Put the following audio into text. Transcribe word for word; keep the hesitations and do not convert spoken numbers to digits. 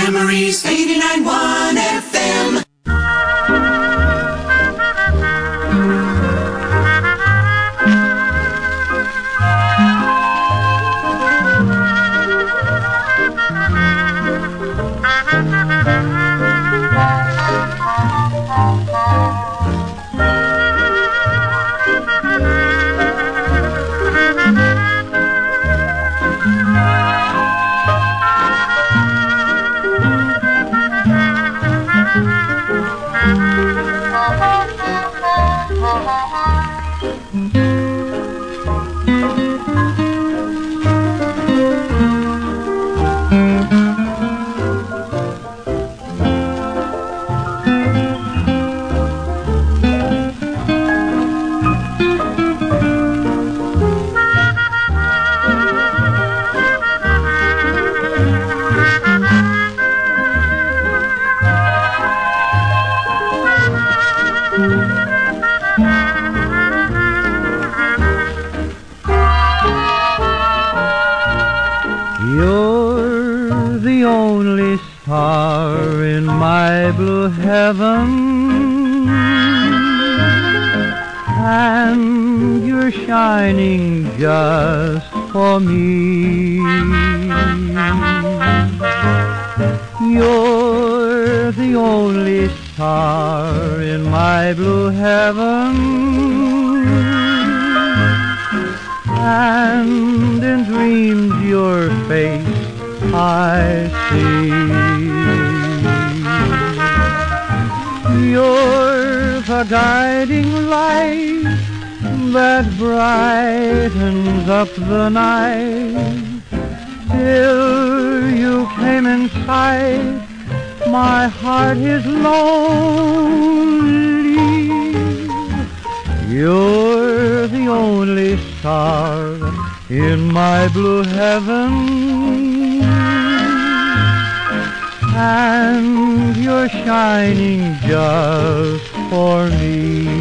memories. eighty-nine point one F M. You're the only star in my blue heaven, and you're shining just for me. You're the only star in my blue heaven, and in dreams your face I see. You're the guiding light that brightens up the night. Till you came in sight, my heart is lonely. You're the only star in my blue heaven, and you're shining just for me.